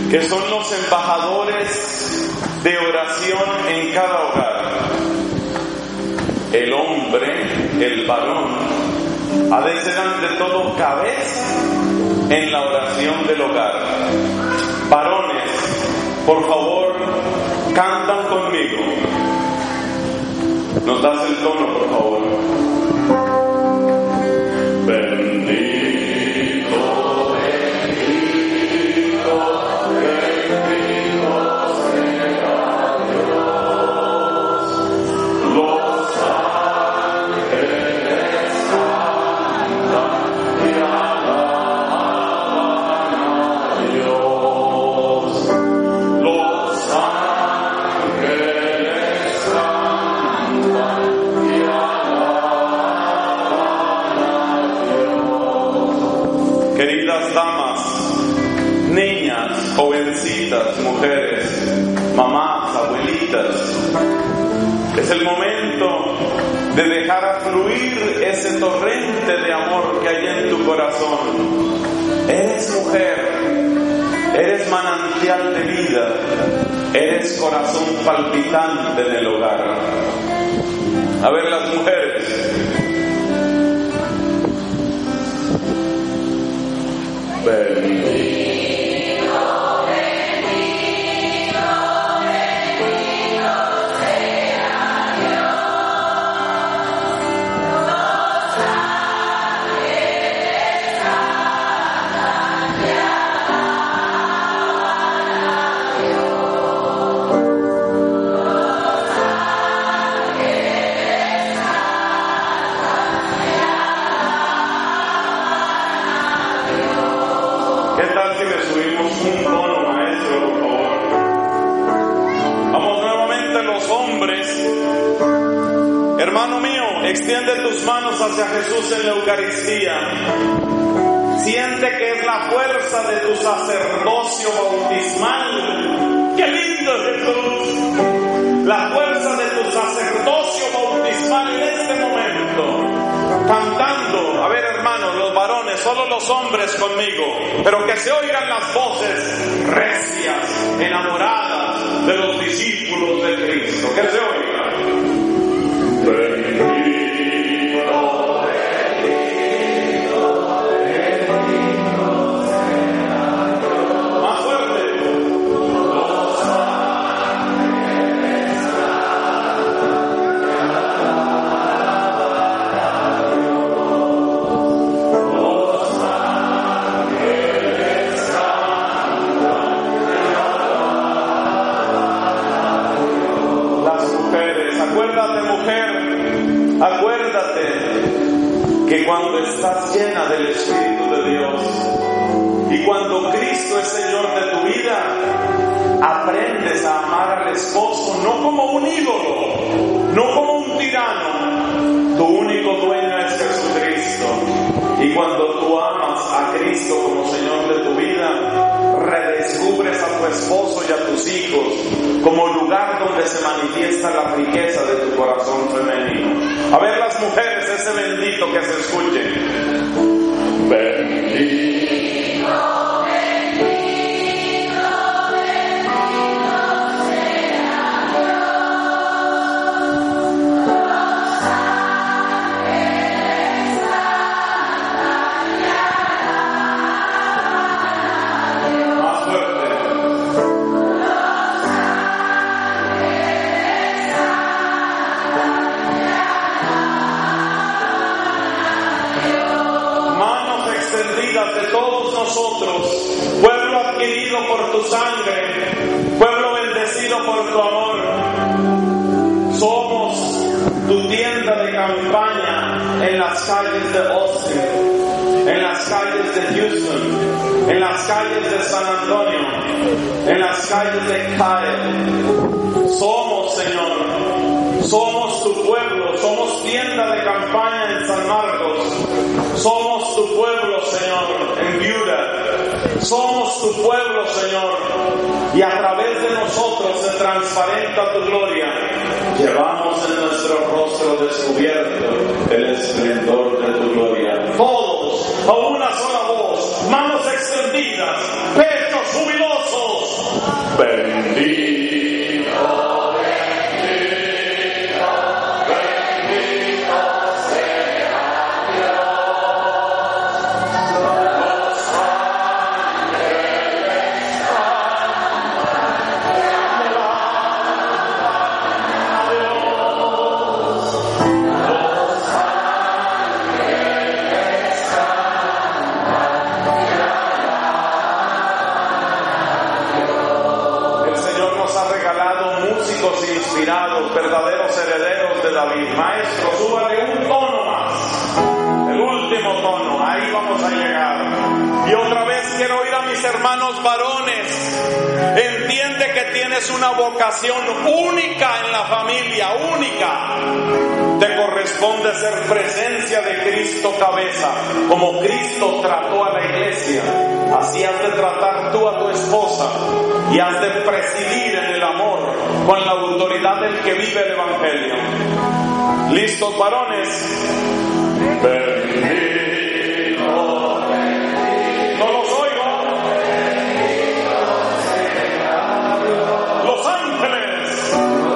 que son los embajadores de oración en cada hogar. El hombre, el varón, ha de ser ante todo cabeza en la oración del hogar. Varones, por favor, cantan conmigo. ¿Nos das el tono, por favor? Bendito, bendito, bendito sea Dios. Los ángeles cantan y alaban a Dios. Los ángeles cantan y alaban a Dios. Queridas damas, niñas, jovencitas, mujeres, mamás, abuelitas, es el momento de dejar fluir ese torrente de amor que hay en tu corazón. Eres mujer, eres manantial de vida, eres corazón palpitante en el hogar. A ver, las mujeres. Bendito. Hermano mío, extiende tus manos hacia Jesús en la Eucaristía. Siente que es la fuerza de tu sacerdocio bautismal. ¡Qué lindo Jesús! La fuerza de tu sacerdocio bautismal en este momento. Cantando, a ver hermanos, los varones, solo los hombres conmigo, pero que se oigan las voces recias, enamoradas de los discípulos de Cristo. Que se oigan. Bendito, bendito, bendito sea Dios. Más fuerte. Los ángeles cantan y alaban a Dios. Los ángeles cantan y alaban a Dios. Las mujeres, acuérdate mujer. Acuérdate que cuando estás llena del Espíritu de Dios y cuando Cristo es Señor de tu vida, aprendes a amar al esposo no como un ídolo, no como un tirano. Tu único dueño es Jesucristo. Y cuando tú amas a Cristo como Señor de tu vida, redescubres a tu esposo y a tus hijos como lugar donde se manifiesta la riqueza de tu corazón femenino. A ver las mujeres, ese bendito que se escuche. Bendito. De todos nosotros, pueblo adquirido por tu sangre, pueblo bendecido por tu amor. Somos tu tienda de campaña en las calles de Austin, en las calles de Houston, en las calles de San Antonio, en las calles de Kyle. Somos, Señor, somos tu pueblo, somos tienda de campaña en San Marcos, somos tu pueblo, Señor, en Viuda, somos tu pueblo, Señor, y a través de nosotros se transparenta tu gloria. Llevamos en nuestro rostro descubierto el esplendor de tu gloria. Todos, a una sola voz, manos extendidas, pechos jubilosos, Maestro, súbale un tono más. El último tono, ahí vamos a llegar. Y otra vez quiero oír a mis hermanos varones. Entiende que tienes una vocación única en la familia, única. Te corresponde ser presencia de Cristo cabeza. Como Cristo trató a la iglesia, así has de tratar tú a tu esposa. Y has de presidir en el amor con la autoridad del que vive el Evangelio. ¿Listos, varones? Bendito. No los oigo. Los ángeles.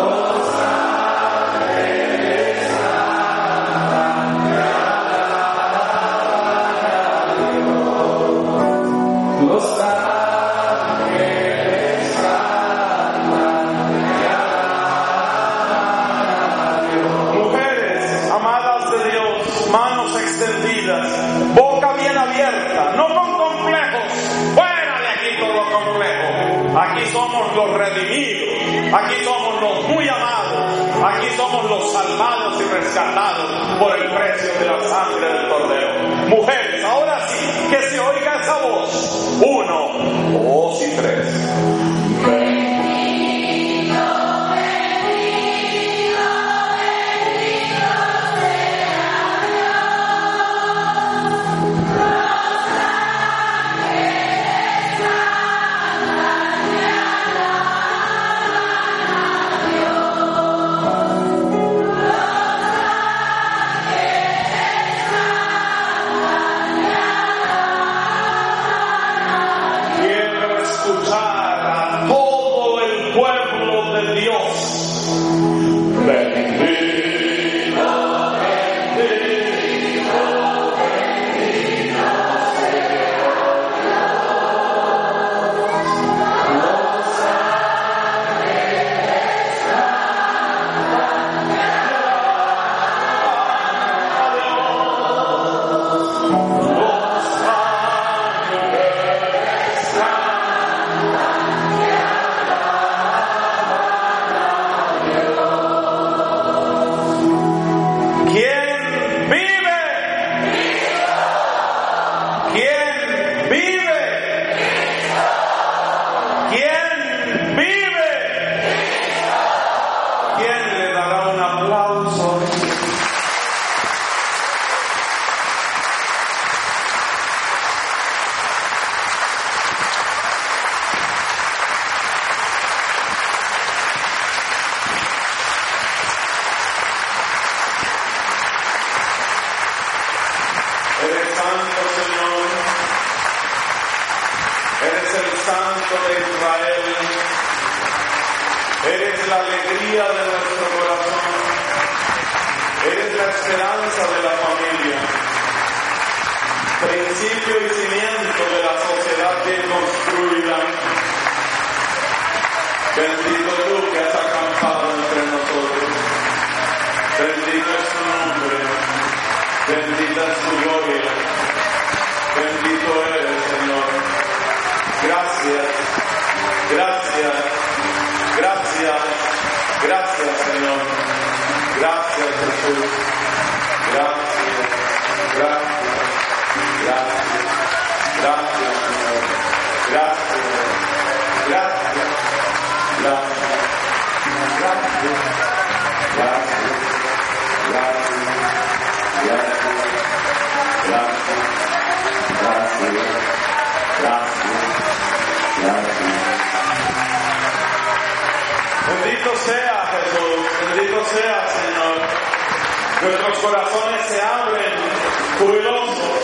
Boca bien abierta, no con complejos. Fuera de aquí todo complejo. Aquí somos los redimidos, aquí somos los muy amados, aquí somos los salvados y rescatados por el precio de la sangre del Cordero. Mujeres, ahora sí, que se oiga esa voz. 1, 2 y 3. Bendito sea Jesús, bendito sea Señor. Nuestros corazones se abren jubilosos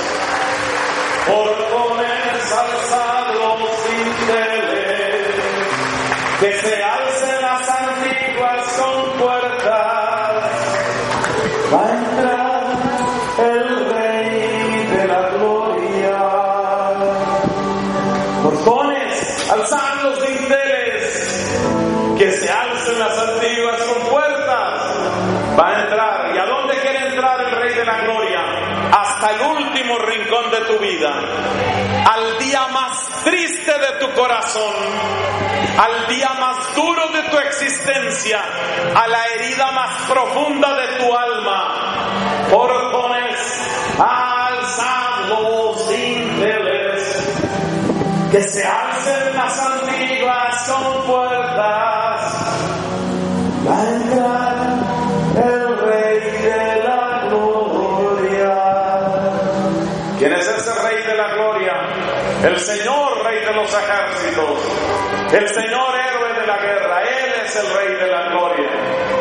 por comenzar los dinteles, que se alcen las antiguas compuertas, va a entrar el Rey de la Gloria. Portones, alzad los dinteles, que se alcen las antiguas compuertas, va a entrar. ¿Y a dónde quiere entrar el Rey de la Gloria? hasta el último rincón de tu vida, al día más triste de tu corazón, al día más duro de tu existencia, a la herida más profunda de tu alma. Portones, alzad los dinteles, que se alcen las antiguas compuertas, va a entrar el Rey de la Gloria. ¿Quién es ese Rey de la Gloria? El Señor, Rey de los ejércitos, el Señor, héroe de la guerra. Él es el Rey de la Gloria.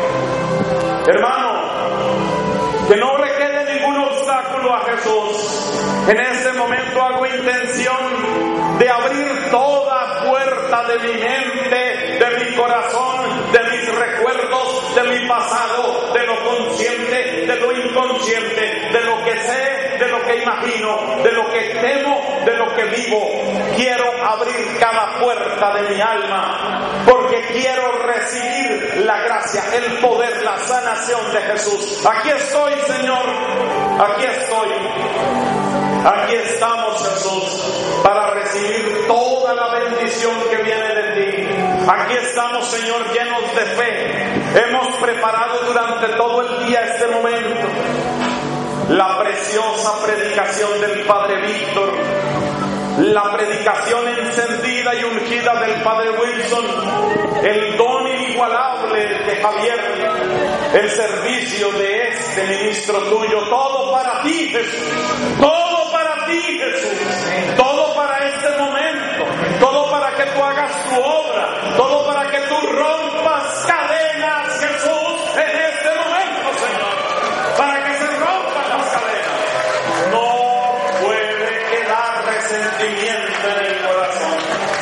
Hermano, que no le quede ningún obstáculo a Jesús. En este momento hago intención de abrir toda puerta de mi mente, de mi corazón, de mis recuerdos, de mi pasado, de lo consciente, de lo inconsciente, de lo que sé, de lo que imagino, de lo que temo, de lo que vivo. Quiero abrir cada puerta de mi alma, porque quiero recibir la gracia, el poder, la sanación de Jesús. Aquí estoy, Señor, aquí estoy. Aquí estamos, Jesús, para recibir toda la bendición que viene de ti. Aquí estamos, Señor, llenos de fe. Hemos preparado durante todo el día este momento. La preciosa predicación del Padre Víctor, la predicación encendida y ungida del Padre Wilson, el don inigualable de Javier, el servicio de este ministro tuyo, todo para ti, Jesús, todo para ti, Jesús, todo para este momento, todo para que tú hagas tu obra, todo para que tú rompas cadenas, Jesús, en este momento, Señor, para que se rompan las cadenas. No puede quedar resentimiento en el corazón,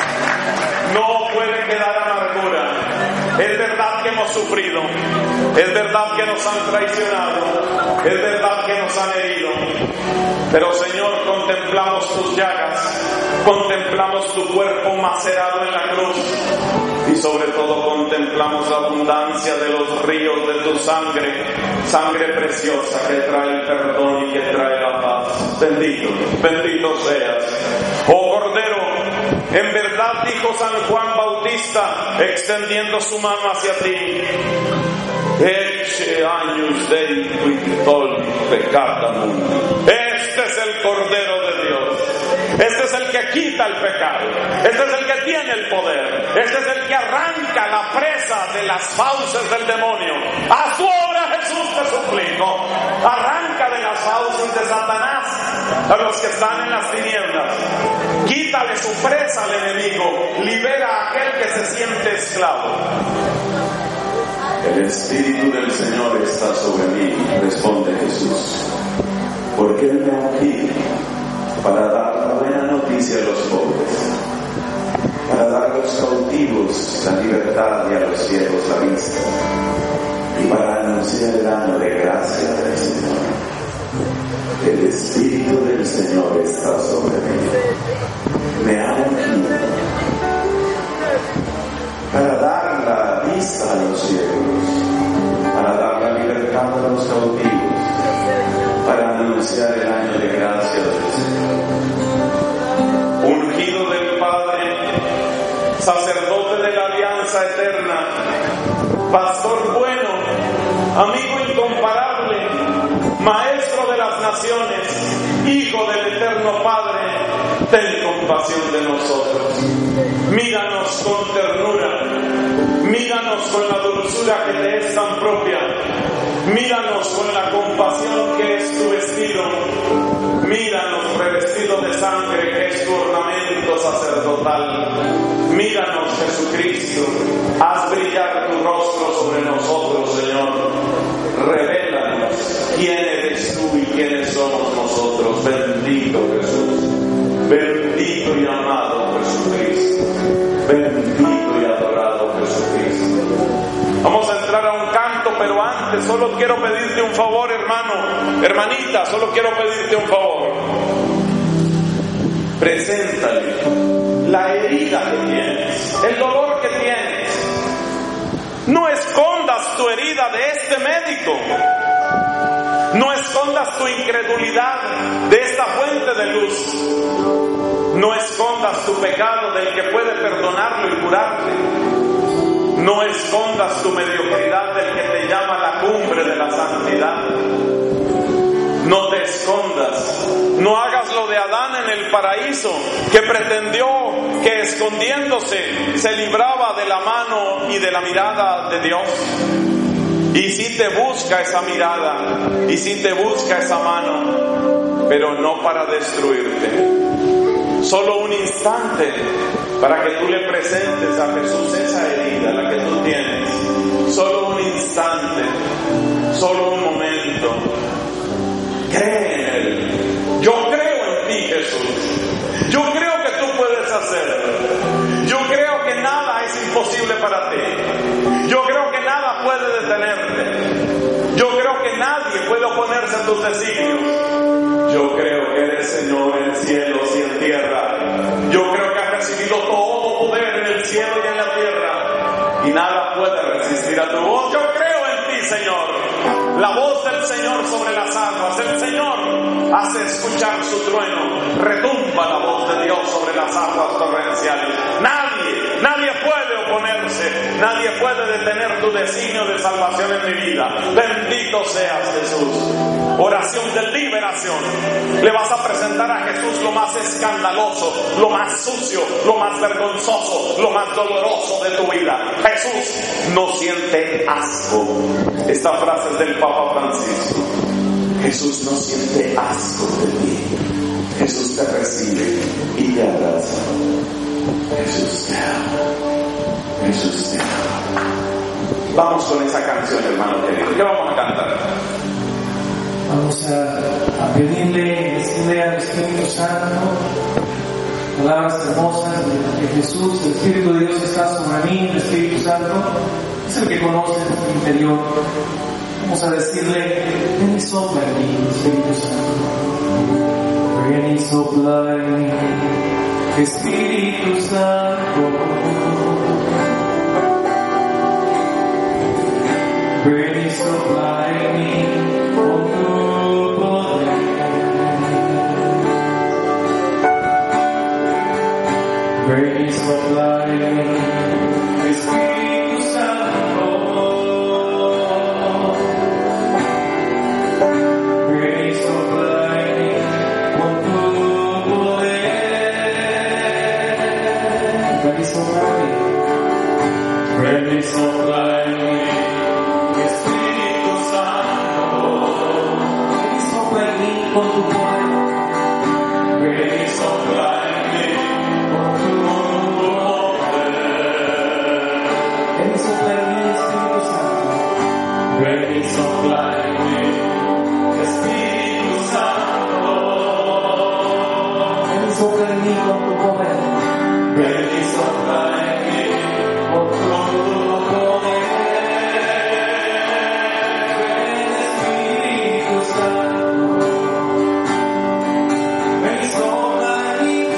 no puede quedar amargura. Es verdad que hemos sufrido, es verdad que nos han traicionado, es verdad que nos han herido, pero Señor, contemplamos tus llagas, contemplamos tu cuerpo macerado en la cruz y sobre todo contemplamos la abundancia de los ríos de tu sangre, sangre preciosa que trae el perdón y que trae la paz. Bendito, bendito seas. Oh Cordero, en verdad dijo San Juan Bautista, extendiendo su mano hacia ti: Ecce agnus Dei qui tollit peccatum mundi. Este es el Cordero de Dios. Este es el que quita el pecado. Este es el que tiene el poder. Este es el que arranca la presa de las fauces del demonio. A tu obra, Jesús, te suplico. Arranca de las fauces de Satanás a los que están en las tinieblas. Quítale su presa al enemigo. Libera a aquel que se siente esclavo. El Espíritu del Señor está sobre mí, responde Jesús, porque Él me ha ungido para dar la buena noticia a los pobres, para dar a los cautivos la libertad y a los ciegos la vista, y para anunciar el año de gracia del Señor. El Espíritu del Señor está sobre mí, me ha ungido para dar la vista a los ciegos, para dar la libertad a los cautivos, para anunciar el año de gracia del Señor. Ungido del Padre, sacerdote de la alianza eterna, pastor bueno, amigo incomparable, maestro de las naciones, hijo del eterno Padre, ten compasión de nosotros. Míranos con ternura, míranos con la dulzura que te es tan propia, míranos con la compasión que es tu vestido, míranos revestido de sangre que es tu ornamento sacerdotal, míranos, Jesucristo, haz brillar tu rostro sobre nosotros, Señor, revélanos quién eres tú y quiénes somos nosotros. Bendito Jesús, bendito y amado Jesucristo, bendito y adorado Jesucristo. Vamos a entrar a un canto, pero antes solo quiero pedirte un favor, hermano, hermanita, solo quiero pedirte un favor. Preséntale la herida que tienes, el dolor que tienes. No escondas tu herida de este médico. No escondas escondas tu incredulidad de esta fuente de luz. No escondas tu pecado del que puede perdonarlo y curarte. No escondas tu mediocridad del que te llama a la cumbre de la santidad. No te escondas. No hagas lo de Adán en el paraíso, que pretendió que escondiéndose se libraba de la mano y de la mirada de Dios. Y sí te busca esa mirada, y sí te busca esa mano, pero no para destruirte. Solo un instante para que tú le presentes a Jesús esa herida, la que tú tienes. Solo un instante, solo un momento. Cree en Él. Yo creo en ti, Jesús. Yo creo que tú puedes hacerlo. Yo creo que nada es imposible para ti. Yo creo que nada puede detenerte. Yo creo que nadie puede oponerse a tus designios. Yo creo que eres Señor en cielos y en tierra. Yo creo que has recibido todo poder en el cielo y en la tierra. Y nada puede resistir a tu voz. Yo creo en ti, Señor. La voz del Señor sobre las aguas. El Señor hace escuchar su trueno. Retumba la voz de Dios sobre las aguas torrenciales. Nadie puede oponerse. Nadie puede detener tu designio de salvación en mi vida. Bendito seas, Jesús. Oración de liberación. Le vas a presentar a Jesús lo más escandaloso, lo más sucio, lo más vergonzoso, lo más doloroso de tu vida. Jesús no siente asco. Esta frase es del Papa Francisco. Jesús no siente asco de ti. Jesús te recibe y te abraza. Jesús te ama. Jesús te ama. Vamos con esa canción, hermano querido. ¿Qué vamos a cantar? Vamos a pedirle, decirle al Espíritu Santo palabras hermosas de Jesús. El Espíritu de Dios está sobre mí. El Espíritu Santo es el que conoce nuestro interior. Vamos a decirle: ven y sopla en mí, Espíritu Santo. Ven y sopla en mí, Espíritu Santo. Ven y sopla en mí con tu poder. Ven y sopla en mí, Espíritu Santo. Ven y sopla en mí con tu poder. Ven y sopla en mí. Ven y sopla en mí. Con tu poder, ven y sopla en mí con tu poder. Ven y sopla en mí, Espíritu Santo. Ven y sopla en mí, Espíritu Santo. Ven y sopla en mí con tu poder. Ven y sopla en mí con tu poder. Ven, Espíritu Santo. Ven y sopla en mí.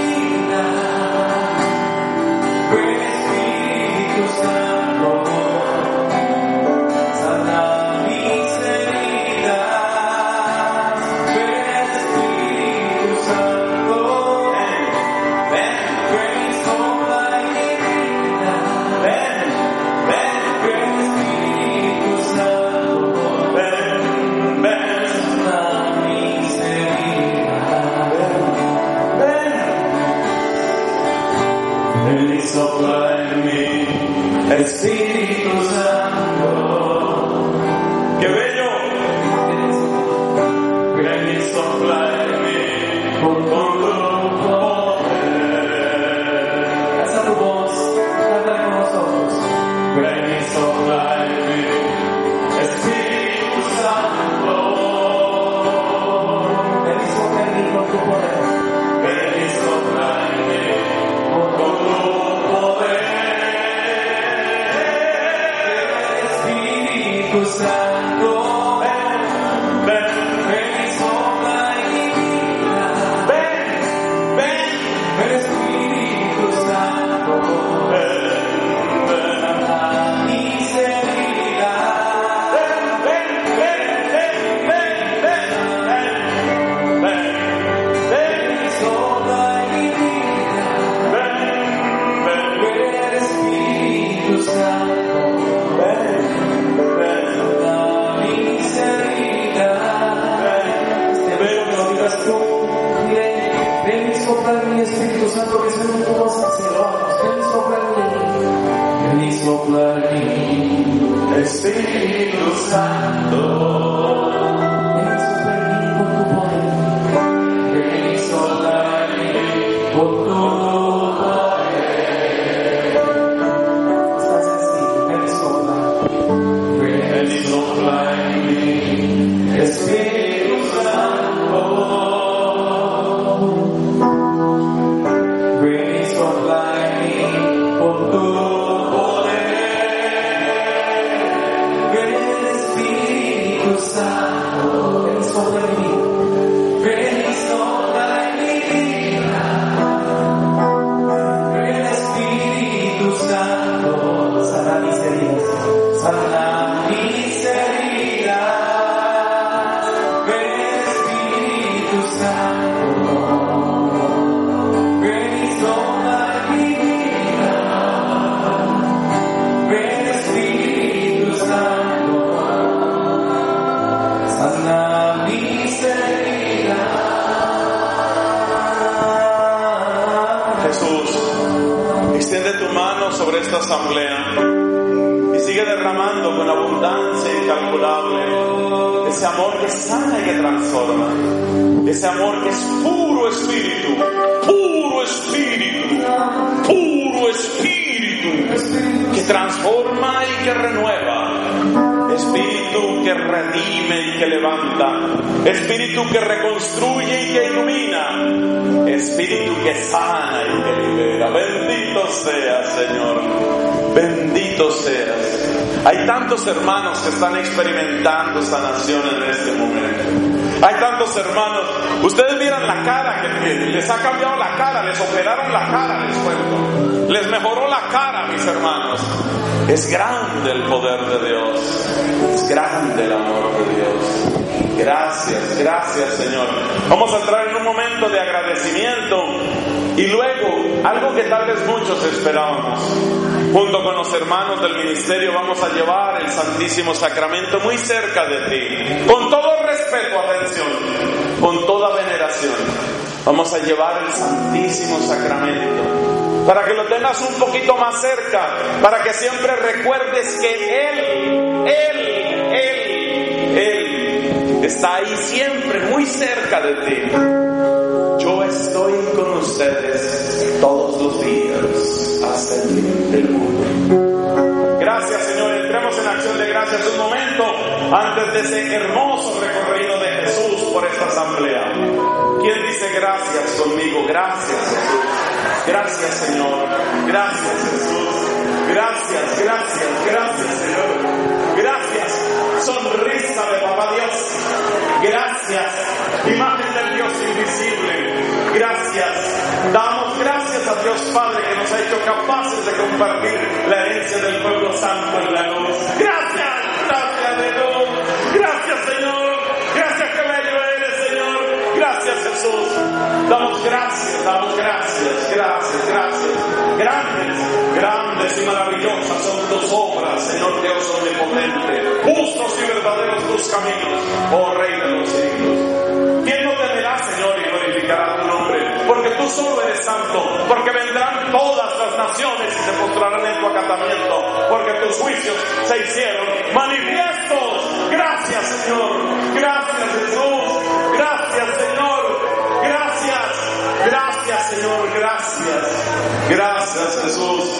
sopla en mí, Espíritu Santo, que sea un poco más sincero. Ven y sopla en mí. Ven y sopla en mí. Espíritu Santo. Ven y sopla en mí con tu poder. Ven y sopla en mí con tu poder. Está sencillo. Ven y sopla. Ven y sopla en mí. Espíritu Santo. Ven y sopla en mí con tu poder. Ven Espíritu Santo. Ven y sopla en mí. Ven y sopla en mi vida. Ven Espíritu Santo. Sana mis heridas. Sana mis heridas. Ven Espíritu Santo. Ven y sopla en mi vida. Ven Espíritu Santo. Sana mis heridas. Jesús, extiende tu mano sobre esta asamblea y sigue derramando con abundancia incalculable ese amor que sana y que transforma, ese amor que es puro espíritu, puro espíritu, puro espíritu, que transforma y que renueva, espíritu que redime y que levanta, espíritu que reconstruye y que ilumina, espíritu que sana y que libera. Bendito seas, Señor, bendito seas. Hay tantos hermanos que están experimentando sanación en este momento. Hay tantos hermanos. Ustedes vieran la cara que les ha cambiado la cara, les operaron la cara, les cuento. Les mejoró la cara, mis hermanos. Es grande el poder de Dios. Es grande el amor de Dios. Gracias, gracias, Señor. Vamos a entrar en un momento de agradecimiento y luego, algo que tal vez muchos esperábamos. Junto con los hermanos del ministerio vamos a llevar el Santísimo Sacramento muy cerca de ti. Con todo respeto, atención, con toda veneración. Vamos a llevar el Santísimo Sacramento para que lo tengas un poquito más cerca, para que siempre recuerdes que Él está ahí siempre, muy cerca de ti. Yo estoy con ustedes todos los días hasta el fin del mundo. Gracias, Señor. Entremos en acción de gracias un momento antes de ese hermoso recorrido de Jesús por esta asamblea. ¿Quién dice gracias conmigo? Gracias, Jesús. Gracias, Señor. Gracias, Jesús. Gracias, gracias, gracias, Señor. Gracias. Sonrisa de Papá Dios. Gracias. Imagen del Dios invisible. Gracias. Damos gracias a Dios Padre que nos ha hecho capaces de compartir la herencia del pueblo santo en la luz. Gracias. Gracias, Dios. Gracias, Señor. Gracias, que bello eres, Señor. Gracias, Jesús. Damos gracias, gracias, gracias. Grandes y maravillosas son tus obras, Señor Dios omnipotente. Justos y verdaderos tus caminos, oh Rey de los siglos. ¿Quién no temerá, Señor, y glorificará tu nombre? Porque tú solo eres santo, porque vendrán todas las naciones y se postrarán en tu acatamiento, porque tus juicios se hicieron manifiestos. Gracias, Señor. Gracias, Jesús. Gracias, Señor. Gracias, Señor. Gracias, Jesús.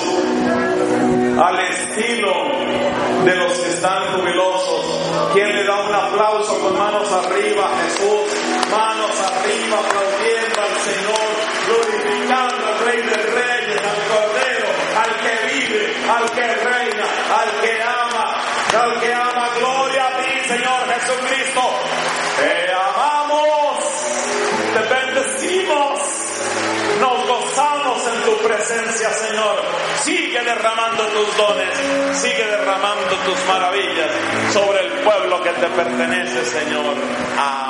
Al estilo de los que están jubilosos, ¿quién le da un aplauso con manos arriba, Jesús? Manos arriba, aplaudiendo al Señor, glorificando al Rey de Reyes, al Cordero, al que vive, al que reina, al que ama. Gloria a ti, Señor Jesucristo. Te amamos, te bendecimos, nos gozamos en tu presencia, Señor. Sigue derramando tus dones, sigue derramando tus maravillas sobre el pueblo que te pertenece, Señor. Amén.